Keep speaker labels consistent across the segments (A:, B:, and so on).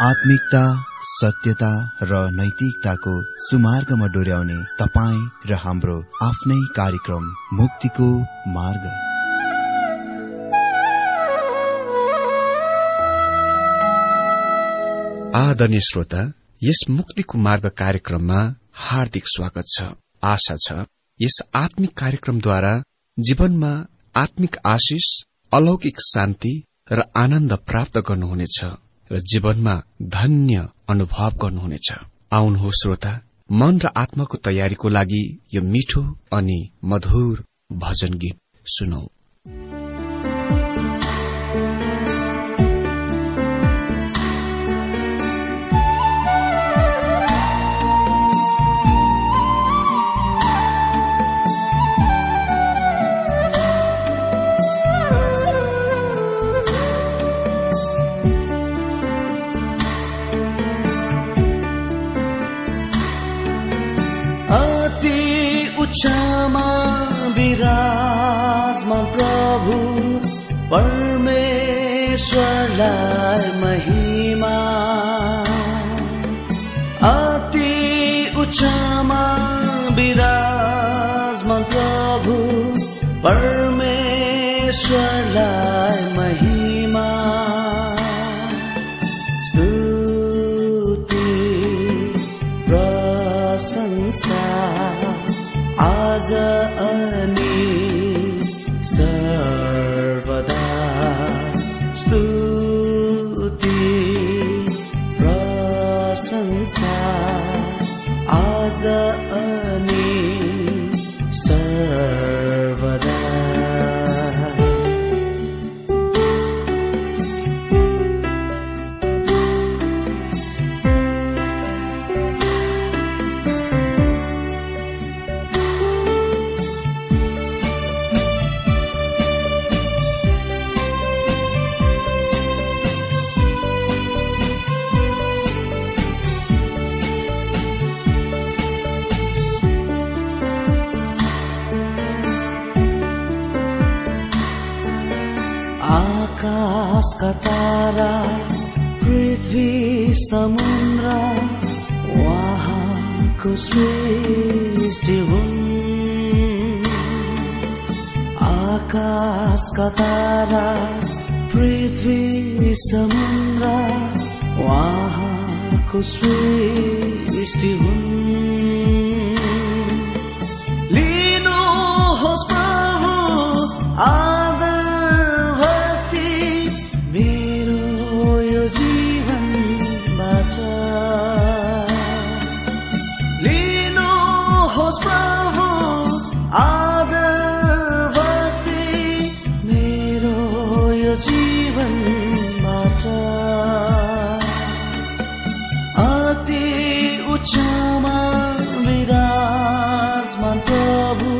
A: आत्मिकता, सत्यता र नैतिकताको सुमार्गमा डोर्याउने तपाईँ र हाम्रो आफ्नै कार्यक्रम मुक्तिको मार्ग।
B: आदरणीय श्रोता, यस मुक्तिको मार्ग कार्यक्रममा हार्दिक स्वागत छ। आशा छ यस आत्मिक कार्यक्रमद्वारा जीवनमा आत्मिक आशिष, अलौकिक शान्ति र आनन्द प्राप्त गर्नुहुनेछ र जीवनमा धन्य अनुभव गर्नुहुनेछ। आउनुहोस् श्रोता, मन र आत्माको तयारीको लागि यो मिठो अनि मधुर भजन गीत सुनौ।
C: क्षमा विराजमान प्रभु परमेश्वरलाई महिमा, अति उच्चमा विराजमान प्रभु परमेश्वरलाई महिमा, स्तुति प्रशंसा आज अनि सर्वदा, स्तुति प्रशंसा आज अनि सर्वदा। आकाशका तारा, पृथ्वी समुद्र उहाँको सृष्टि हुन्। आकाशका तारा, पृथ्वी समुद्र उहाँको सृष्टि हुन्। लिनुहोस् प्रभु आदर क्षमा विराजमान प्रभु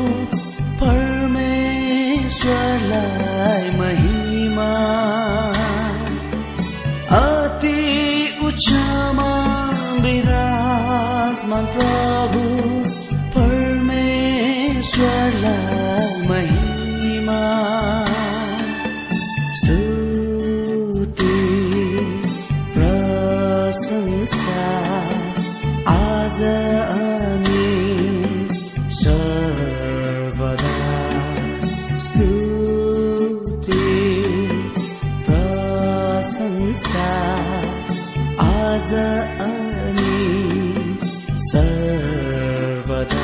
C: परमेश्वरलाई महिमा, अति उच्चमा विराजमान प्रभु परमेश्वरलाई महिमा, स्तुति प्रशंसा आज अनि सर्वदा, स्तुति प्रशंसा आज अनि सर्वदा।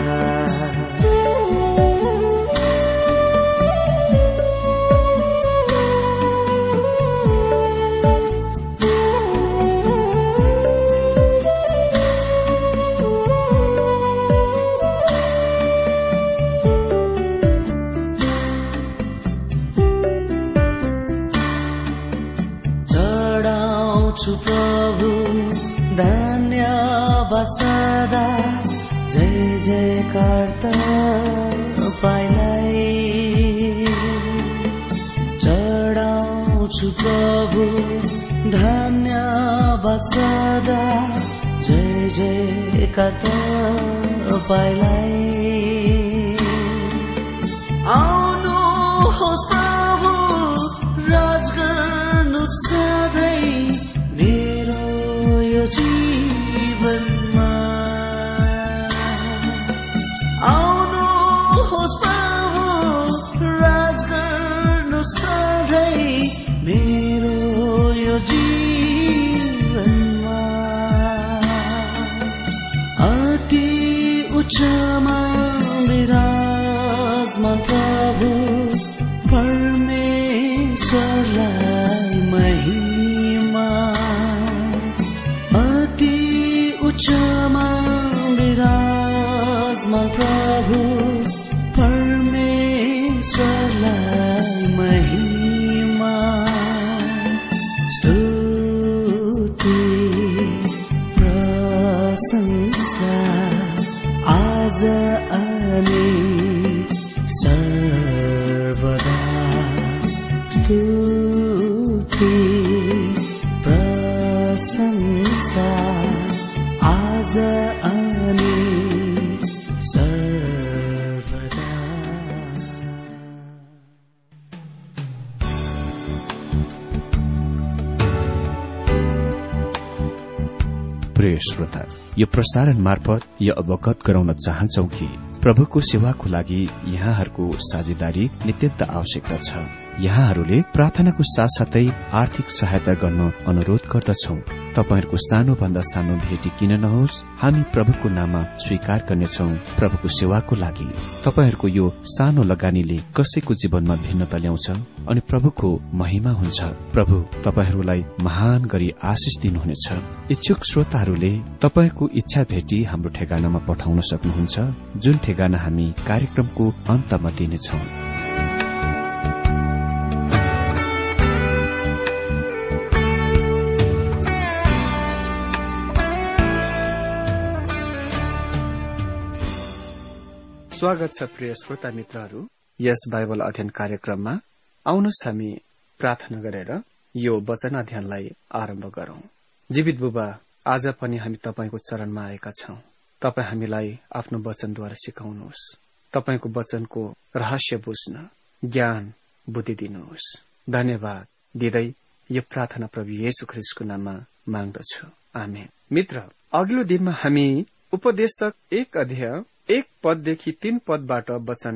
C: प्रभु धन्यवाद सदा, जय जयकार तपाईँलाई चढाउँछु प्रभु, धन्यवाद सदा, जय जयकार तपाईँलाई। आउनुहोस् प्रभु राज गर्नु सधैँ मेरो जीवनमा अति उच्चमा विराजमान प्रभु परमेश्वरलाई महिमा अति उच्चमा विराजमान प्रभु परमेश्वरलाई महिमा स्तुति प्रशंसा आज अनि सर्वदा स्तुति प्रशंसा आज अनि सर्वदा।
B: प्रिय श्रोता, यो प्रसारण मार्फत यो अवगत गराउन चाहन्छौ कि प्रभुको सेवाको लागि यहाँहरूको साझेदारी नित्यन्त आवश्यकता छ। यहाँहरूले प्रार्थनाको साथसाथै आर्थिक सहायता गर्न अनुरोध गर्दछौ। तपाईहरूको सानो भन्दा सानो भेटी किन नहोस्, हामी प्रभुको नाममा स्वीकार गर्नेछौ। प्रभुको सेवाको लागि तपाईहरूको यो सानो लगानीले कसैको जीवनमा भिन्नता ल्याउँछ अनि प्रभुको महिमा हुन्छ। प्रभु तपाईहरूलाई महान गरी आशिष दिनुहुनेछ। इच्छुक श्रोताहरूले तपाईको इच्छा भेटी हाम्रो ठेगानामा पठाउन सक्नुहुन्छ, जुन ठेगाना हामी कार्यक्रमको अन्तमा दिनेछौ। स्वागत छ प्रिय श्रोता मित्रहरू, यस बाइबल अध्ययन कार्यक्रममा। आउनुहोस् हामी प्रार्थना गरेर यो वचन अध्ययनलाई आरम्भ गरौं। जीवित बुबा, आज पनि हामी तपाईको चरणमा आएका छौं। तपाई हामीलाई आफ्नो वचनद्वारा सिकाउनुहोस्। तपाईको वचनको रहस्य बुझ्न ज्ञान बुद्धि दिनुहोस्। धन्यवाद दिँदै यो प्रार्थना प्रभु येशू ख्रीष्टको नाममा माग्दछु, आमेन। मित्र, अघिल्लो दिनमा हामी उपदेशक 1 अध्याय 1 पददेखि 3 पदबाट वचन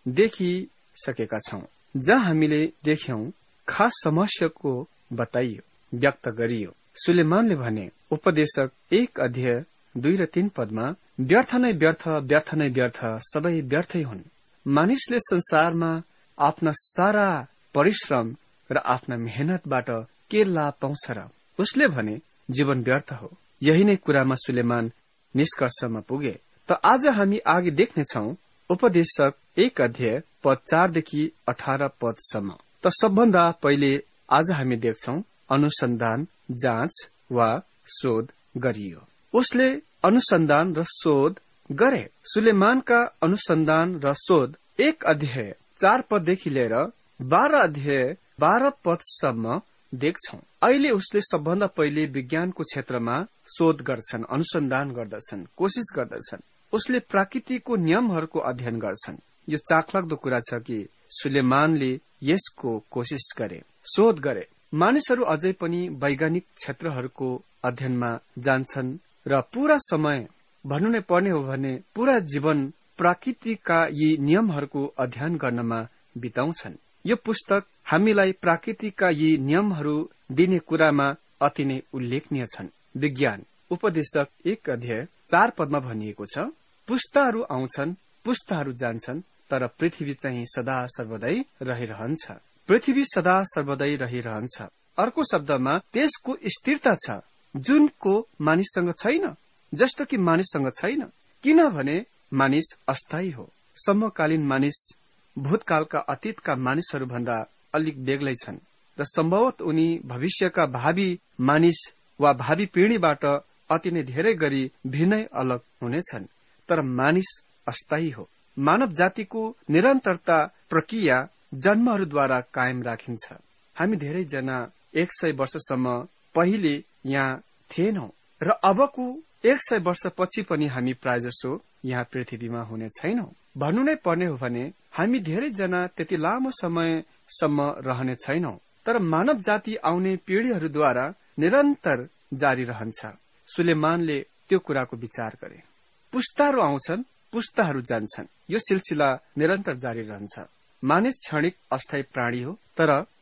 B: देखिसकेका छौं, जहाँ हामीले देख्यौं खास समस्याको बताइयो, व्यक्त गरियो। सुलेमानले भने उपदेशक 1 अध्याय 2 र 3 पदमा व्यर्थ नै व्यर्थ, व्यर्थ नै व्यर्थ, सबै व्यर्थै हुन्। मानिसले संसारमा आफ्ना सारा परिश्रम र आफ्ना मेहनतबाट के लाभ पाउँछ र? उसले भने जीवन व्यर्थ हो। यही नै कुरामा सुलेमान निष्कर्षमा पुगे। त आज हामी आगे देख्नेछौ उपदेशक 1 अध्याय पद 4 देखि 18 पदसम्म। त सबभन्दा पहिले आज हामी देख्छौ अनुसन्धान, जाँच वा शोध गरियो। उसले अनुसन्धान र शोध गरे। सुलेमानका अनुसन्धान र शोध 1 अध्याय 4 पददेखि लिएर 12 अध्याय 12 पदसम्म देख्छौ। अहिले उसले सबभन्दा पहिले विज्ञानको क्षेत्रमा शोध गर्छन्, अनुसन्धान गर्दछन्, कोशिश गर्दछन्। उसले प्रकृतिको नियमहरूको अध्ययन गर्छन्। यो चाखलाग्दो कुरा छ कि सुलेमानले यसको कोशिश गरे, शोध गरे। मानिसहरू अझै पनि वैज्ञानिक क्षेत्रहरूको अध्ययनमा जान्छन् र पूरा समय, भन्नु नै पर्ने हो भने पूरा जीवन प्रकृतिका यी नियमहरूको अध्ययन गर्नमा बिताउँछन्। यो पुस्तक हामीलाई प्रकृतिका यी नियमहरू दिने कुरामा अति नै उल्लेखनीय छन्। विज्ञान उपदेशक 1 अध्याय 4 पदमा भनिएको छ, पुस्ताहरू आउँछन्, पुस्ताहरू जान्छन्, तर पृथ्वी चाहिँ सदा सर्वदै रहिरहन्छ। पृथ्वी सदा सर्वदै रहिरहन्छ। अर्को शब्दमा त्यसको स्थिरता छ, जुनको मानिससँग छैन, जस्तो कि मानिससँग छैन। किनभने मानिस अस्थायी हो। समकालीन मानिस भूतकालका अतीतका मानिसहरू भन्दा अलिक बेग्लै छन् र सम्भवतः उनी भविष्यका भावी मानिस वा भावी पिढ़ीबाट अति नै धेरै गरी भिन्नै अलग हुनेछन्। तर मानिस अस्थायी हो। मानव जातिको निरन्तरता प्रक्रिया जन्महरूद्वारा कायम राखिन्छ। हामी धेरैजना 100 वर्षसम्म पहिले यहाँ थिएनौं र अबको 100 वर्षपछि पनि हामी प्रायजसो यहाँ पृथ्वीमा हुने छैनौं। भन्नु नै पर्ने हो भने हामी धेरैजना त्यति लामो समयसम्म रहने छैनौं। तर मानव जाति आउने पिढ़ीहरूद्वारा निरन्तर जारी रहन्छ। सुलेमानले त्यो कुराको विचार गरे। पुस्ताहरू आउँछन्, पुस्ताहरू जान्छन्, यो सिलसिला निरन्तर जारी रहन्छ। मानिस क्षणिक अस्थायी प्राणी हो, तर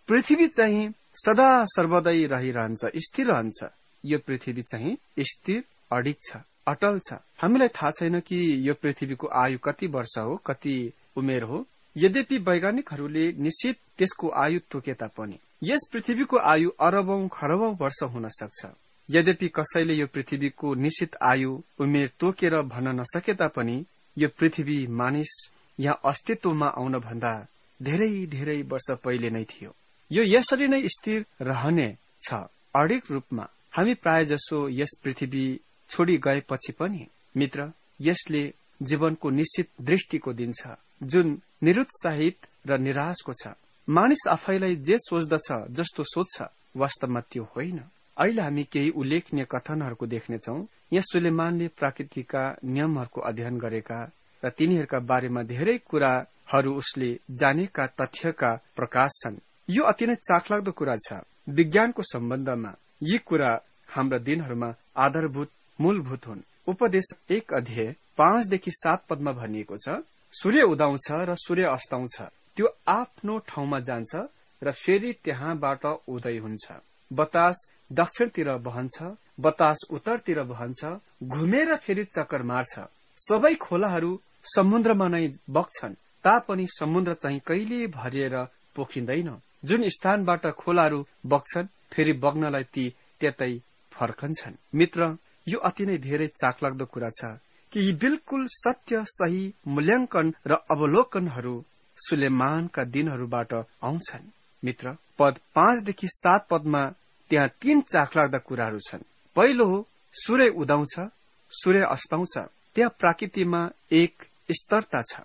B: पृथ्वी चाहिँ सदा सर्वदै रहिरहन्छ, स्थिर रहन्छ। यो पृथ्वी चाहिँ स्थिर, अडिग छ, अटल छ। हामीलाई थाहा छैन कि यो पृथ्वीको आयु कति वर्ष हो, कति उमेर हो। यद्यपि वैज्ञानिकहरूले निश्चित त्यसको आयु तोके तापनि यस पृथ्वीको आयु अरबौं खरबौं वर्ष हुन सक्छ। यद्यपि कसैले यो पृथ्वीको निश्चित आयु उमेर तोकेर भन्न नसके तापनि यो पृथ्वी मानिस यहाँ अस्तित्वमा आउन भन्दा धेरै धेरै वर्ष पहिले नै थियो। यो यसरी नै स्थिर रहने छ, अडिग रूपमा। हामी प्राय जसो यस पृथ्वी छोडी गएपछि पनि मित्र, यसले जीवनको निश्चित दृष्टिको दिन्छ, जुन निरुत्साहित र निराशको छ। मानिस आफैलाई जे सोच्दछ, जस्तो सोच्छ, वास्तवमा त्यो होइन। अहिले हामी केही उल्लेखनीय कथनहरूको देख्नेछौँ। यहाँ सुलेमानले प्रकृतिका नियमहरूको अध्ययन गरेका र तिनीहरूका बारेमा धेरै कुराहरू उसले जानेका तथ्यका प्रकाश छन्। यो अति नै चाखलाग्दो कुरा छ। विज्ञानको सम्बन्धमा यी कुरा हाम्रा दिनहरूमा आधारभूत मूलभूत हुन्। उपदेश 1 अध्याय 5देखि 7 पदमा भनिएको छ, सूर्य उदाउँछ र सूर्य अस्ताउँछ, त्यो आफ्नो ठाउँमा जान्छ र फेरि त्यहाँबाट उदय हुन्छ। बतास दक्षिणतिर बहन्छ, बतास उत्तरतिर बहन्छ, घुमेर फेरि चक्कर मार्छ। सबै खोलाहरू समुद्रमा नै बग्छन्, तापनि समुद्र चाहिँ कहिले भरिएर पोखिँदैन। जुन स्थानबाट खोलाहरू बग्छन्, फेरि बग्नलाई ती त्यतै फर्कन्छन्। मित्र, यो अति नै धेरै चाखलाग्दो कुरा छ कि यी बिल्कुल सत्य, सही मूल्याङ्कन र अवलोकनहरू सुलेमानका दिनहरूबाट आउँछन्। मित्र, पद 5देखि 7 पदमा त्यहाँ 3 चाखलाग्दा कुराहरू छन्। पहिलो हो सूर्य उदाउँछ, सूर्य अस्ताउँछ। त्यहाँ प्रकृतिमा एक स्तरता छ,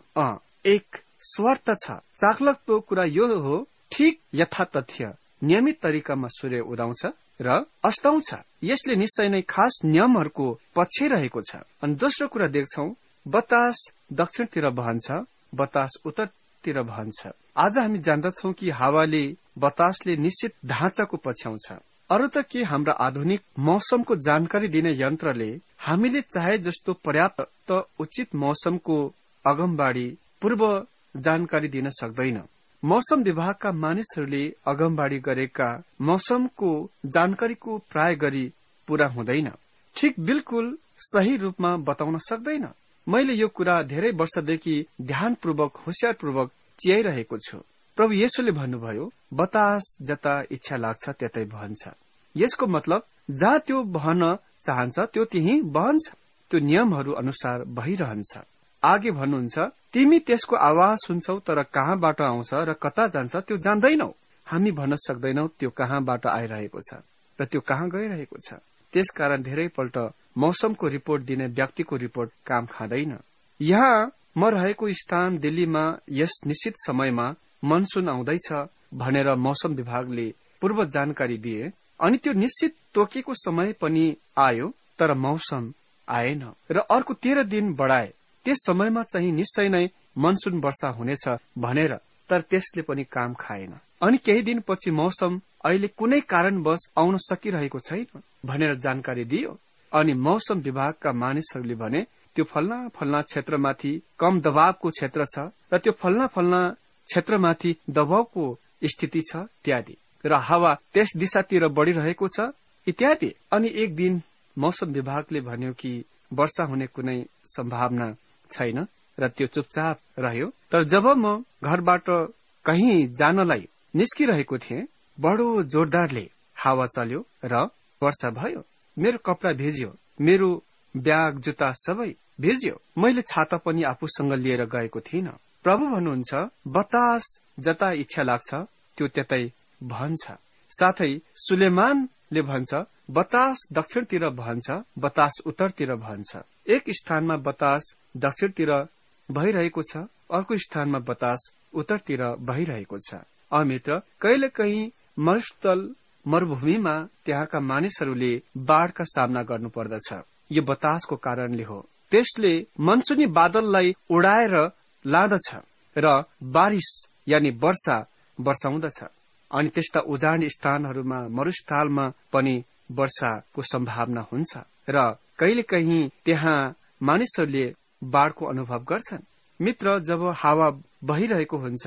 B: एक स्वार्थ छ। चाखलाग्दो कुरा यो हो, ठिक यथातथ्य नियमित तरिकामा सूर्य उदाउँछ र अस्ताउँछ। यसले निश्चय नै खास नियमहरूको पछि रहेको छ। अनि दोस्रो कुरा देख्छौ, बतास दक्षिणतिर बहन्छ, बतास उत्तरतिर बहन्छ। आज हामी जान्दछौ कि हावाले, बतासले निश्चित ढाँचाको पछ्याउँछ। अरू त के हाम्रा आधुनिक मौसमको जानकारी दिने यन्त्रले हामीले चाहे जस्तो पर्याप्त उचित मौसमको अगमबाडी पूर्व जानकारी दिन सक्दैन। मौसम विभागका मानिसहरूले अगमबाडी गरेका मौसमको जानकारीको प्राय गरी पूरा हुँदैन, ठिक बिल्कुल सही रूपमा बताउन सक्दैन। मैले यो कुरा धेरै वर्षदेखि ध्यानपूर्वक, होशियारपूर्वक चियाइरहेको छु। प्रभु येशूले भन्नुभयो, बतास जता इच्छा लाग्छ त्यतै बहन्छ। यसको मतलब जहाँ त्यो बहन चाहन्छ त्यो त्यही बहन्छ, त्यो नियमहरू अनुसार बहिरहन्छ। आगे भन्नुहुन्छ, तिमी त्यसको आवाज सुन्छौ तर कहाँबाट आउँछ र कता जान्छ त्यो जान्दैनौ। हामी भन्न सक्दैनौ त्यो कहाँबाट आइरहेको छ र त्यो कहाँ गइरहेको छ। त्यसकारण धेरैपल्ट मौसमको रिपोर्ट दिने व्यक्तिको रिपोर्ट काम खाँदैन। यहाँ म रहेको स्थान दिल्लीमा यस निश्चित समयमा मनसुन आउँदैछ भनेर मौसम विभागले पूर्व जानकारी दिए, अनि त्यो निश्चित तोकेको समय पनि आयो, तर मौसम आएन र अर्को 13 दिन बढाए। त्यस समयमा चाहिँ निश्चय नै मनसुन वर्षा हुनेछ भनेर, तर त्यसले पनि काम खाएन। अनि केही दिनपछि मौसम अहिले कुनै कारणवश आउन सकिरहेको छैन भनेर जानकारी दियो। अनि मौसम विभागका मानिसहरूले भने त्यो फल्ना फल्ना क्षेत्रमाथि कम दबावको क्षेत्र छ र त्यो फल्ना फल्ना क्षेत्रमाथि दबावको स्थिति छ इत्यादि, र हावा त्यस दिशातिर बढ़िरहेको छ इत्यादि। अनि एक दिन मौसम विभागले भन्यो कि वर्षा हुने कुनै सम्भावना छैन र त्यो चुपचाप रह्यो। तर जब म घरबाट कहीँ जानलाई निस्किरहेको थिएँ, बडो जोरदारले हावा चल्यो र वर्षा भयो। मेरो कपडा भिज्यो, मेरो ब्याग जुत्ता सबै भिज्यो। मैले छाता पनि आफूसँग लिएर गएको थिइनँ। प्रभु भन्नुहुन्छ, बतास जता इच्छा लाग्छ त्यो त्यतै बहन्छ। साथै सुलेमानले भन्छ, बतास दक्षिणतिर बहन्छ, बतास उत्तरतिर बहन्छ। एक स्थानमा बतास दक्षिणतिर बहिरहेको छ, अर्को स्थानमा बतास उत्तरतिर बहिरहेको छ। मित्र, कहिले कहीँ मरुस्थल मरुभूमिमा त्यहाँका मानिसहरूले बाढ़का सामना गर्नु पर्दछ। यो बतासको कारणले हो। त्यसले मनसुनी बादललाई उडाएर लाँदछ र बारिश यानी वर्षा वर्षाउँदछ। अनि त्यस्ता उजाड स्थानहरूमा, मरुस्थलमा पनि वर्षाको सम्भावना हुन्छ र कहिलेकाहीँ त्यहाँ मानिसहरूले बाढ़को अनुभव गर्छन्। मित्र, जब हावा बहिरहेको हुन्छ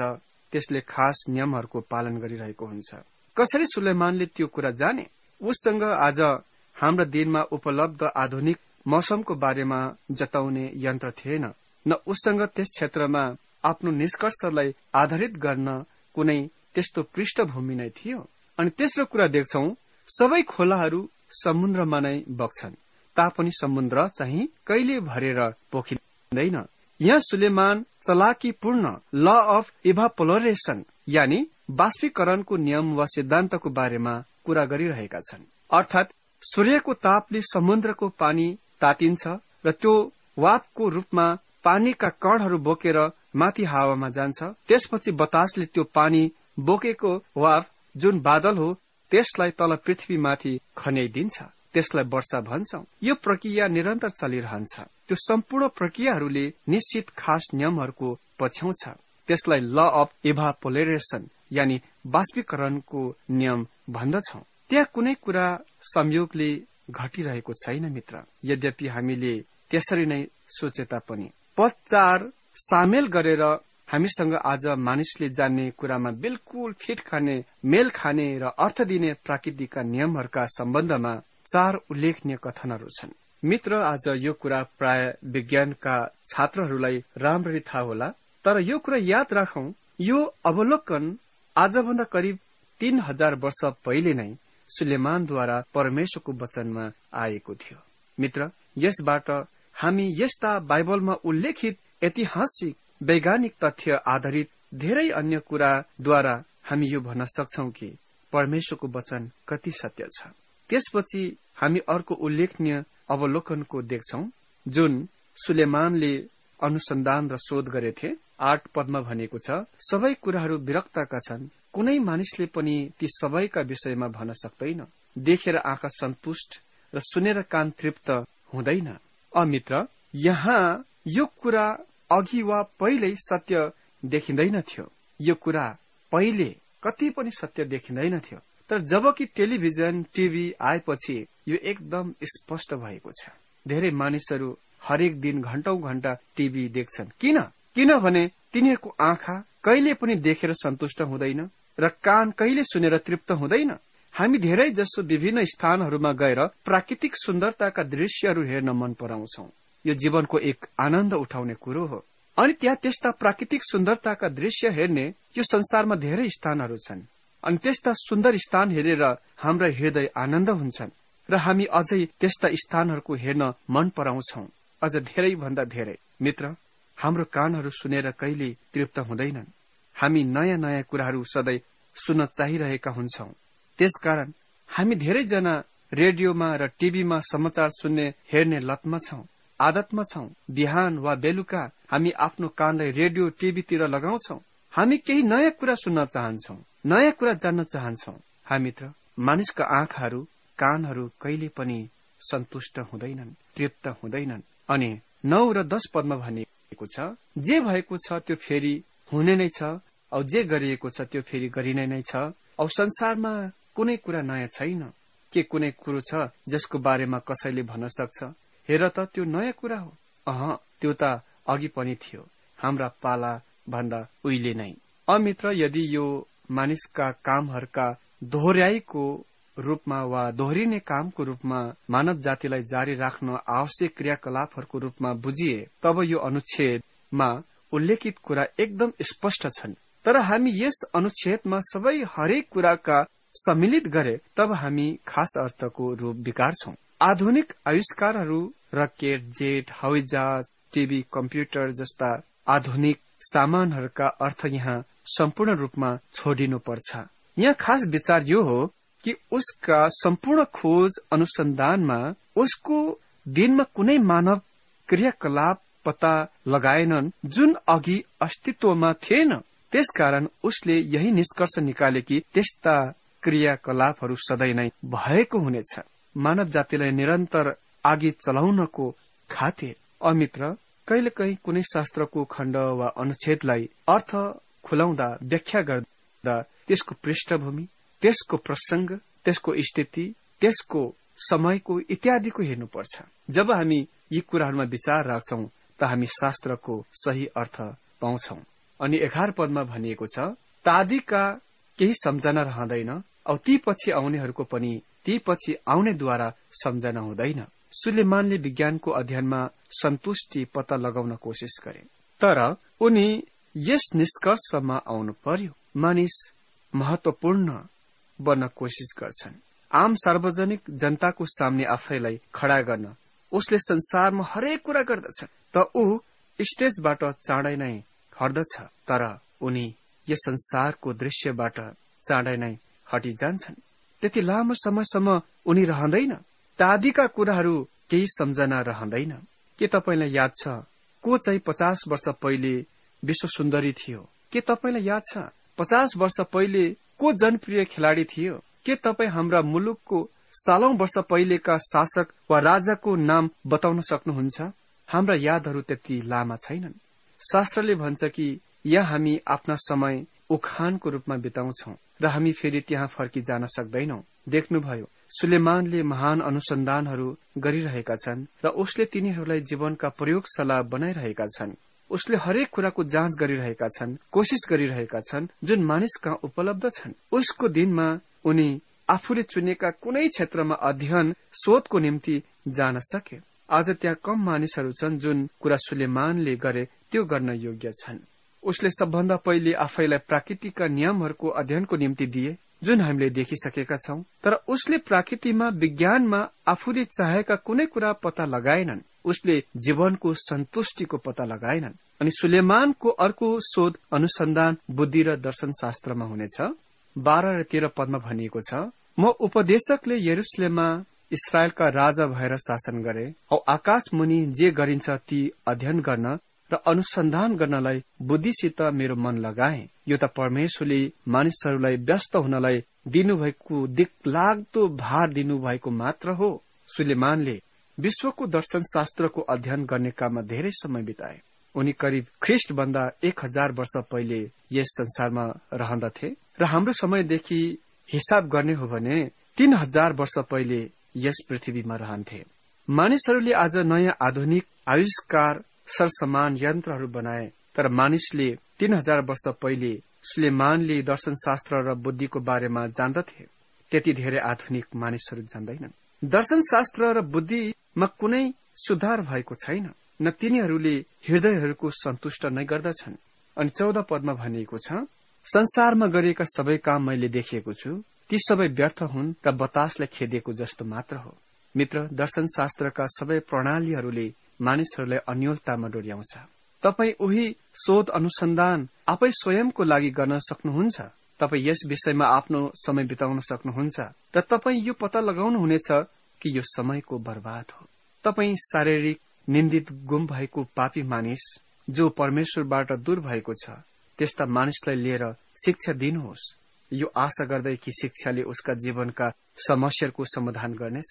D: त्यसले खास नियमहरूको पालन गरिरहेको हुन्छ। कसरी सुलेमानले त्यो कुरा जाने? उससँग आज हाम्रो दिनमा उपलब्ध आधुनिक मौसमको बारेमा जताउने यन्त्र थिएन, न उससँग त्यस क्षेत्रमा आफ्नो निष्कर्षलाई आधारित गर्न कुनै त्यस्तो पृष्ठभूमि नै थियो। अनि तेस्रो कुरा देख्छौं, सबै खोलाहरू समुद्रमा नै बग्छन्, तापनि समुद्र चाहिँ कहिले भरेर पोखिँदैन। यहाँ सुलेमान चलाकीपूर्ण ल अफ इभापोरेसन यानी बाष्पीकरणको नियम वा सिद्धान्तको बारेमा कुरा गरिरहेका छन्। अर्थात सूर्यको तापले समुद्रको पानी तातिन्छ र त्यो वापको रूपमा पानीका कणहरू बोकेर माथि हावामा जान्छ। त्यसपछि बतासले त्यो पानी बोकेको वाफ जुन बादल हो त्यसलाई तल पृथ्वीमाथि खन्याइदिन्छ। त्यसलाई वर्षा भन्छौं। यो प्रक्रिया निरन्तर चलिरहन्छ। त्यो सम्पूर्ण प्रक्रियाहरूले निश्चित खास नियमहरूको पछ्याउँछ। त्यसलाई ल अफ इभापोरेसन यानी बाष्पीकरणको नियम भन्दछौं। त्यहाँ कुनै कुरा संयोगले घटिरहेको छैन मित्र, यद्यपि हामीले त्यसरी नै सोचे तापनि। पद 4 सामेल गरेर हामीसँग आज मानिसले जान्ने कुरामा बिल्कुल फिट खाने, मेल खाने र अर्थ दिने प्राकृतिकका नियमहरूका सम्बन्धमा 4 उल्लेखनीय कथनहरू छन्। मित्र, आज यो कुरा प्राय विज्ञानका छात्रहरूलाई राम्ररी थाहा होला, तर यो कुरा याद राखौं, यो अवलोकन आजभन्दा करिब 3000 वर्ष पहिले नै सुलेमानद्वारा परमेश्वरको वचनमा आएको थियो। मित्र, यसबाट हामी यस्ता बाइबलमा उल्लेखित ऐतिहासिक वैज्ञानिक तथ्य आधारित धेरै अन्य कुराद्वारा हामी यो भन्न सक्छौं कि परमेश्वरको वचन कति सत्य छ। त्यसपछि हामी अर्को उल्लेखनीय अवलोकनको देख्छौं जुन सुलेमानले अनुसन्धान र शोध गरेथे। 8 पदमा भनेको छ, सबै कुराहरू विरक्तका छन्, कुनै मानिसले पनि ती सबैका विषयमा भन्न सक्दैन। देखेर आँखा सन्तुष्ट र सुनेर कान तृप्त हुँदैन। मित्र, यहाँ यो कुरा अघि वा पहिल्यै सत्य देखिँदैन थियो। यो कुरा पहिले कति पनि सत्य देखिँदैन थियो, तर जबकि टेलिभिजन टिभी आएपछि यो एकदम स्पष्ट भएको छ। धेरै मानिसहरू हरेक दिन घण्टौं घण्टा टिभी देख्छन्। किनभने तिनीहरूको आँखा कहिले पनि देखेर सन्तुष्ट हुँदैन र कान कहिले सुनेर तृप्त हुँदैन। हामी धेरै जसो विभिन्न स्थानहरूमा गएर प्राकृतिक सुन्दरताका दृश्यहरू हेर्न मन पराउँछौं। यो जीवनको एक आनन्द उठाउने कुरो हो। अनि त्यहाँ त्यस्ता प्राकृतिक सुन्दरताका दृश्य हेर्ने यो संसारमा धेरै स्थानहरू छन्। अनि त्यस्ता सुन्दर स्थान हेरेर हाम्रा हृदय आनन्द हुन्छन् र हामी अझै त्यस्ता स्थानहरूको हेर्न मन पराउँछौं। अझ धेरै भन्दा धेरै मित्र, हाम्रो कानहरू सुनेर कहिले तृप्त हुँदैनन्। हामी नयाँ नयाँ कुराहरू सधैँ सुन्न चाहिरहेका हुन्छौं। त्यसकारण हामी धेरैजना रेडियोमा र टिभीमा समाचार सुन्ने हेर्ने लतमा छौं, आदतमा छौं। बिहान वा बेलुका हामी आफ्नो कानलाई रेडियो टिभीतिर लगाउँछौं। हामी केही नयाँ कुरा सुन्न चाहन्छौं, नयाँ कुरा जान्न चाहन्छौं। मित्र, मानिसका आँखाहरू, कानहरू कहिले पनि सन्तुष्ट हुँदैनन्, तृप्त हुँदैनन्। अनि 9 र 10 पदमा भनिएको छ, जे भएको छ त्यो फेरि हुने नै छ, औ जे गरिएको छ त्यो फेरि गरिने नै छ। औ संसारमा कुनै कुरा नयाँ छैन। के कुनै कुरो छ जसको बारेमा कसैले भन्न सक्छ, हेर त त्यो नयाँ कुरा हो? त्यो त अघि पनि थियो, हाम्रा पाला भन्दा उहिले नै। मित्र, यदि यो मानिसका कामहरूका दोहोर्याइको रूपमा वा दोहोरिने कामको रूपमा मानव जातिलाई जारी राख्न आवश्यक क्रियाकलापहरूको रूपमा बुझिए, तब यो अनुच्छेदमा उल्लेखित कुरा एकदम स्पष्ट छन्। तर हामी यस अनुच्छेदमा सबै हरेक कुराका सम्मिलित गरे तब हामी खास अर्थको रूप बिगार्छौं। आधुनिक आविष्कारहरू, रकेट, जेट, हवाईजहाज, टिभी, कम्प्युटर जस्ता आधुनिक सामानहरूका अर्थ यहाँ सम्पूर्ण रूपमा छोडिनु पर्छ। यहाँ खास विचार यो हो कि उसका सम्पूर्ण खोज अनुसन्धानमा उसको दिनमा कुनै मानव क्रियाकलाप पत्ता लगाएनन् जुन अघि अस्तित्वमा थिएन। त्यसकारण उसले यही निष्कर्ष निकाले कि त्यस्ता क्रियाकलापहरू सधैँ नै भएको हुनेछ, मानव जातिलाई निरन्तर आगे चलाउनको खातिर। मित्र, कहिलेकाहीँ कुनै शास्त्रको खण्ड वा अनुच्छेदलाई अर्थ खुलाउँदा, व्याख्या गर्दा त्यसको पृष्ठभूमि, त्यसको प्रसंग, त्यसको स्थिति, त्यसको समयको इत्यादिको हेर्नुपर्छ। जब हामी यी कुराहरूमा विचार राख्छौं त हामी शास्त्रको सही अर्थ पाउँछौं। अनि 11 पदमा भनिएको छ, तादीका केही सम्झना रहँदैन औ ती पछि आउनेहरूको पनि ती पछि आउनेद्वारा सम्झना हुँदैन। सुलेमानले विज्ञानको अध्ययनमा सन्तुष्टि पत्ता लगाउन कोशिश गरे, तर उनी यस निष्कर्षमा आउनु पर्यो, मानिस महत्वपूर्ण बन्न कोशिश गर्छन्। आम सार्वजनिक जनताको सामने आफैलाई खड़ा गर्न उसले संसारमा हरेक कुरा गर्दछ, त ऊ स्टेजबाट चाँडै नै हट्दछ, तर उनी यस संसारको दृश्यबाट चाँडै नै हटिजान्छन्। त्यति लामो समयसम्म उनी रहँदैन। तादीका कुराहरू केही सम्झना रहँदैन। के तपाईलाई याद छ को चाहिँ 50 वर्ष पहिले विश्व सुन्दरी थियो? के तपाईलाई याद छ 50 वर्ष पहिले को जनप्रिय खेलाड़ी थियो? के तपाईँ हाम्रा मुलुकको सालौं वर्ष पहिलेका शासक वा राजाको नाम बताउन सक्नुहुन्छ? हाम्रा यादहरू त्यति लामा छैनन्। शास्त्रले भन्छ कि यहाँ हामी आफ्ना समय उखानको रूपमा बिताउँछौ र हामी फेरि त्यहाँ फर्किजान सक्दैनौ। देख्नुभयो, सुलेमानले महान अनुसन्धानहरू गरिरहेका छन् र उसले तिनीहरूलाई जीवनका प्रयोगशाला बनाइरहेका छन्। उसले हरेक कुराको जाँच गरिरहेका छन्, कोशिश गरिरहेका छन् जुन मानिस कहाँ उपलब्ध छन्। उसको दिनमा उनी आफूले चुनेका कुनै क्षेत्रमा अध्ययन शोधको निम्ति जान सके। आज त्यहाँ कम मानिसहरू छन् जुन कुरा सुलेमानले गरे त्यो गर्न योग्य छन्। उसले सबभन्दा पहिले आफैलाई प्राकृतिकका नियमहरूको अध्ययनको निम्ति दिए जुन हामीले देखिसकेका छौं, तर उसले प्रकृतिमा विज्ञानमा आफूले चाहेका कुनै कुरा पत्ता लगाएनन्। उसले जीवनको सन्तुष्टिको पत्ता लगाएनन्। अनि सुलेमानको अर्को शोध अनुसन्धान बुद्धि र दर्शन शास्त्रमा हुनेछ। 12 र 13 पदमा भनिएको छ, म उपदेशकले यरुशलेममा इस्राएलका राजा भएर शासन गरे औ आकाश मुनि जे गरिन्छ ती अध्ययन गर्न र अनुसन्धान गर्नलाई बुद्धिसित मेरो मन लगाए। यो त परमेश्वरले मानिसहरूलाई व्यस्त हुनलाई दिनुभएको दिक्लाग्दो भार दिनुभएको मात्र हो। सुलेमानले विश्वको दर्शन शास्त्रको अध्ययन गर्ने काममा धेरै समय बिताए। उनी करिब ख्रिस्ट भन्दा 1000 वर्ष पहिले यस संसारमा रहँदथे र हाम्रो समयदेखि हिसाब गर्ने हो भने 3000 वर्ष पहिले यस पृथ्वीमा रहन्थे। मानिसहरूले आज नयाँ आधुनिक आविष्कार सरसमान यन्त्रहरू बनाए, तर मानिसले 3000 वर्ष पहिले सुलेमानले दर्शन शास्त्र र बुद्धिको बारेमा जान्दथे। त्यति धेरै आधुनिक मानिसहरू जान्दैनन्। दर्शन शास्त्र र बुद्धिमा कुनै सुधार भएको छैन, न तिनीहरूले हृदयहरूको सन्तुष्ट नै गर्दछन्। अनि 14 पदमा भनिएको छ, संसारमा गरेका सबै काम मैले देखेको छु, ती सबै व्यर्थ हुन् र बतासले खेदेको जस्तो मात्र हो। मित्र, दर्शन शास्त्रका सबै प्रणालीहरूले मानिसहरूलाई अन्योलतामा डोर्याउँछ। तपाई उही शोध अनुसन्धान आफै स्वयंको लागि गर्न सक्नुहुन्छ। तपाई यस विषयमा आफ्नो समय बिताउन सक्नुहुन्छ र तपाई यो पत्ता लगाउनुहुनेछ कि यो समयको बर्बाद हो। तपाई शारीरिक निन्दित गुम भएको पापी मानिस जो परमेश्वरबाट दूर भएको छ, त्यस्ता मानिसलाई लिएर शिक्षा दिनुहोस्, यो आशा गर्दै कि शिक्षाले उसका जीवनका समस्याको समाधान गर्नेछ।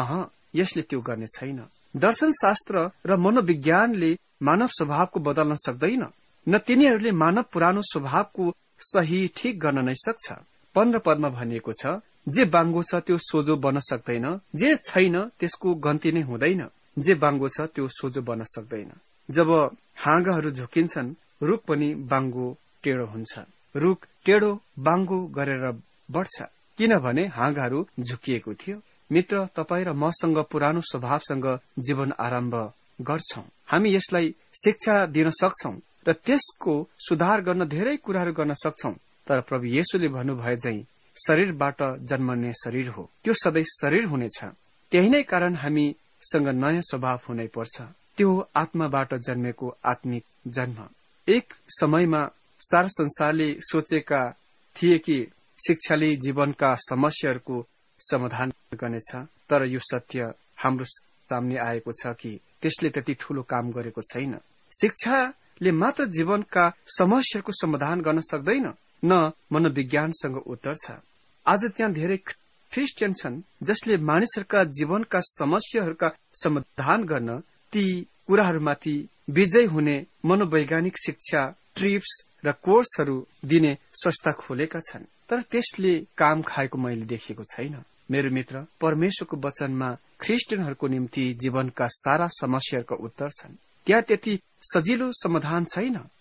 D: यसले त्यो गर्ने छैन। दर्शन शास्त्र र मनोविज्ञानले मानव स्वभावको बदल्न सक्दैन, न तिनीहरूले मानव पुरानो स्वभावको सही ठिक गर्न नै सक्छ। 15 पदमा भनिएको छ, जे बाङ्गो छ त्यो सोझो बन्न सक्दैन, जे छैन त्यसको गन्ती नै हुँदैन। जे बाङ्गो छ त्यो सोझो बन्न सक्दैन। जब हाँगाहरू झुकिन्छन्, रुख पनि बाङ्गो टेढो हुन्छ। रुख टेढो बाङ्गो गरेर बढ्छ, किनभने हाँगाहरू झुकिएको थियो। मित्र, तपाईँ र मसँग पुरानो स्वभावसँग जीवन आरम्भ गर्छौं। हामी यसलाई शिक्षा दिन सक्छौं र त्यसको सुधार गर्न धेरै कुराहरू गर्न सक्छौं, तर प्रभु येशूले भन्नुभए झैं शरीरबाट जन्मने शरीर हो, त्यो सधैँ शरीर हुनेछ। त्यही नै कारण हामीसँग नयाँ स्वभाव हुनै पर्छ। त्यो आत्माबाट जन्मेको आत्मिक जन्म। एक समयमा सारा संसारले सोचेका थिए कि शिक्षाले जीवनका समस्याहरूको समाधान गर्नेछ, तर यो सत्य हाम्रो सामने आएको छ कि त्यसले त्यति ठूलो काम गरेको छैन। शिक्षाले मात्र जीवनका समस्याहरूको समाधान गर्न सक्दैन, न मनोविज्ञानसँग उत्तर छ। आज त्यहाँ धेरै ख्रिस्टियन छन् जसले मानिसहरूका जीवनका समस्याहरूका समाधान गर्न ती कुराहरूमाथि विजय हुने मनोवैज्ञानिक शिक्षा, ट्रिप्स र कोर्सहरू दिने संस्था खोलेका छन्, तर त्यसले काम खाएको मैले देखेको छैन। मेरो मित्र, परमेश्वरको वचनमा ख्रिस्टियनहरूको निम्ति जीवनका सारा समस्याहरूका उत्तर छन्। त्यहाँ त्यति सजिलो समाधान छैन,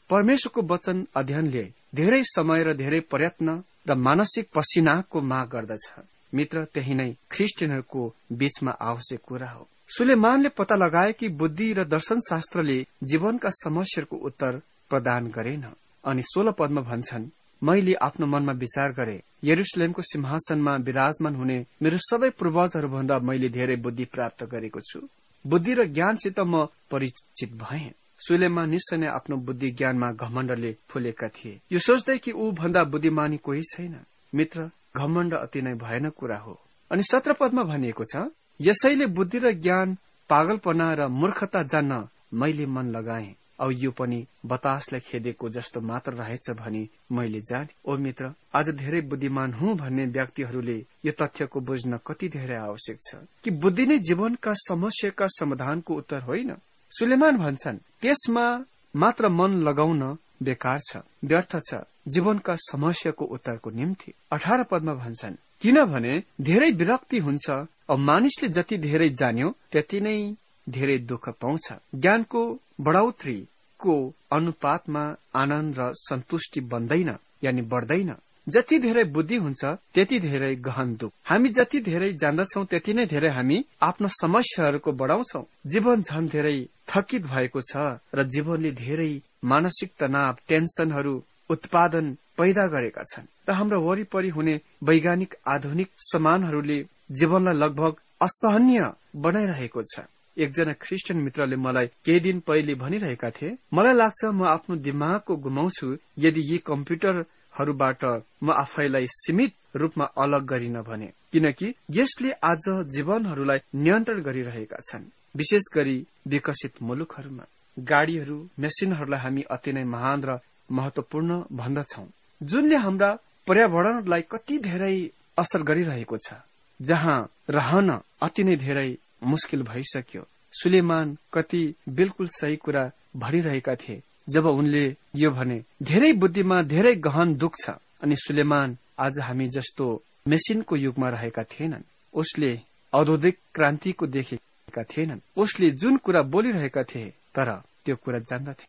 D: परमेश्वरको वचन अध्ययनले धेरै समय र धेरै प्रयत्न र मानसिक पसिनाको माग गर्दछ। मित्र, त्यही नै ख्रिस्टियनहरूको बीचमा आवश्यक कुरा हो। सुलेमानले पत्ता लगाए कि बुद्धि र दर्शनशास्त्रले जीवनका समस्याहरूको उत्तर प्रदान गरेन। अनि 16 पदमा भन्छन्, मैले आफ्नो मनमा विचार गरे, यरुशलेमको सिंहासनमा विराजमान हुने मेरो सबै पूर्वजहरूभन्दा मैले धेरै बुद्धि प्राप्त गरेको छु। बुद्धि र ज्ञानसित म परिचित भएँ। सुलेमान निश्चय नै आफ्नो बुद्धि ज्ञानमा घमण्डले फुलेका थिए। यो सोच्दै कि ऊ भन्दा बुद्धिमानी कोही छैन। मित्र, घमण्ड अति नै भयानक कुरा हो। अनि 17 पदमा भनिएको छ, यसैले बुद्धि र ज्ञान, पागलपना र मूर्खता जान्न मैले मन लगाएँ। औ यो पनि बतासलाई खेदेको जस्तो मात्र रहेछ भनी मैले जाने। ओ मित्र, आज धेरै बुद्धिमान हुँ भन्ने व्यक्तिहरूले यो तथ्यको बुझ्न कति धेरै आवश्यक छ कि बुद्धि नै जीवनका समस्याका समाधानको उत्तर होइन। सुलेमान भन्छन्, त्यसमा मात्र मन लगाउन बेकार छ, व्यर्थ छ जीवनका समस्याको उत्तरको निम्ति। 18 पदमा भन्छन्, किनभने धेरै विरक्ति हुन्छ औ मानिसले जति धेरै जान्यो त्यति नै धेरै दुःख पाउँछ। ज्ञानको बढाउत्रीको अनुपातमा आनन्द र सन्तुष्टि बन्दैन, यानि बढ्दैन। जति धेरै बुद्धि हुन्छ त्यति धेरै गहन दुःख। हामी जति धेरै जान्दछौ त्यति नै धेरै हामी आफ्ना समस्याहरूको बढाउँछौ। जीवन झन धेरै थकित भएको छ र जीवनले धेरै मानसिक तनाव, टेन्सनहरू उत्पादन पैदा गरेका छन् र हाम्रो वरिपरि हुने वैज्ञानिक आधुनिक सामानहरूले जीवनलाई लगभग असहनीय बनाइरहेको छ। एकजना ख्रिस्टियन मित्रले मलाई केही दिन पहिले भनिरहेका थिए, मलाई लाग्छ म आफ्नो दिमागको गुमाउँछु यदि यी कम्प्युटरहरूबाट म आफैलाई सीमित रूपमा अलग गरिन भने, किनकि यसले आज जीवनहरूलाई नियन्त्रण गरिरहेका छन्। विशेष गरी विकसित मुलुकहरूमा गाडीहरू, मेसिनहरूलाई हामी अति नै महान र महत्वपूर्ण भन्दछौ, जुनले हाम्रा पर्यावरणलाई कति धेरै असर गरिरहेको छ, जहाँ रहन अति नै धेरै मुस्किल भइसक्यो। सुलेमान कति बिल्कुल सही कुरा भनिरहेका थिए जब उनले यो भने, धेरै बुद्धिमा धेरै गहन दुःख छ। अनि सुलेमान आज हामी जस्तो मेसिनको युगमा रहेका थिएनन्। उसले औद्योगिक क्रान्तिको देखेका थिएनन्। उसले जुन कुरा बोलिरहेका थिए तर त्यो कुरा जान्दथे।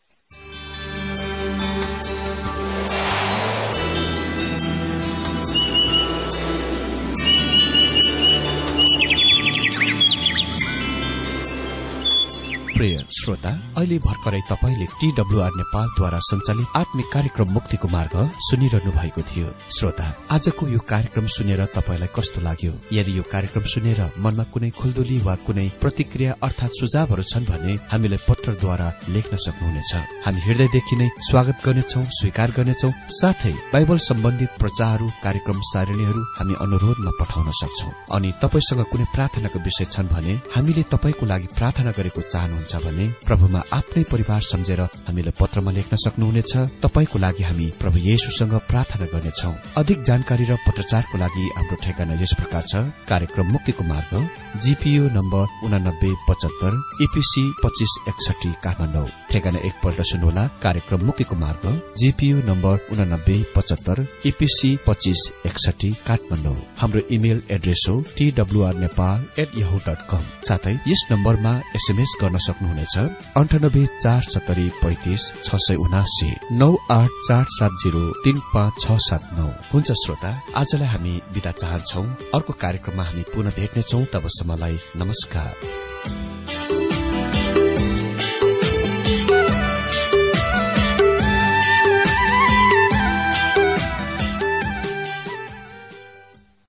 B: प्रिय श्रोता, अहिले भर्खरै तपाईले TWR नेपालद्वारा सञ्चालित आत्मिक कार्यक्रम मुक्तिको मार्ग सुनिरहनु भएको थियो। श्रोता, आजको यो कार्यक्रम सुनेर तपाईलाई कस्तो लाग्यो? यदि यो कार्यक्रम सुनेर मनमा कुनै खुल्दुली वा कुनै प्रतिक्रिया अर्थात सुझावहरू छन् भने हामीलाई पत्रद्वारा लेख्न सक्नुहुनेछ। हामी हृदयदेखि नै स्वागत गर्नेछौं, स्वीकार गर्नेछौं। साथै बाइबल सम्बन्धित प्रचारहरू, कार्यक्रम सारणीहरू हामी अनुरोधमा पठाउन सक्छौं। अनि तपाईसँग कुनै प्रार्थनाको विषय छन् भने हामीले तपाईको लागि प्रार्थना गरेको चाहनुहुन्छ भने प्रभुमा आफ्नै परिवार सम्झेर हामीलाई पत्रमा लेख्न सक्नुहुनेछ। तपाईको लागि हामी प्रभु येशूसँग प्रार्थना गर्नेछौं। अधिक जानकारी र पत्रचारको लागि हाम्रो ठेगाना यस प्रकार छ। कार्यक्रम मुक्तिको मार्ग, GPO नम्बर 8975, EPC 2561 काठमाडौँ। ठेगाना एकपल्ट सुन्नुहोला। कार्यक्रम मुक्तिको मार्ग, GPO नम्बर 8975, EPC 2561 काठमाडौँ। हाम्रो इमेल एड्रेस हो twrnepal@yahoo.com। साथै यस नम्बरमा SMS गर्न सक्नुहुनेछ 984735 67984703567 हुन्छ। श्रोता, आजलाई हामी बिदा चाहन्छौ। अर्को कार्यक्रममा हामी पुनः भेट्नेछौं। तबसम्मलाई नमस्कार।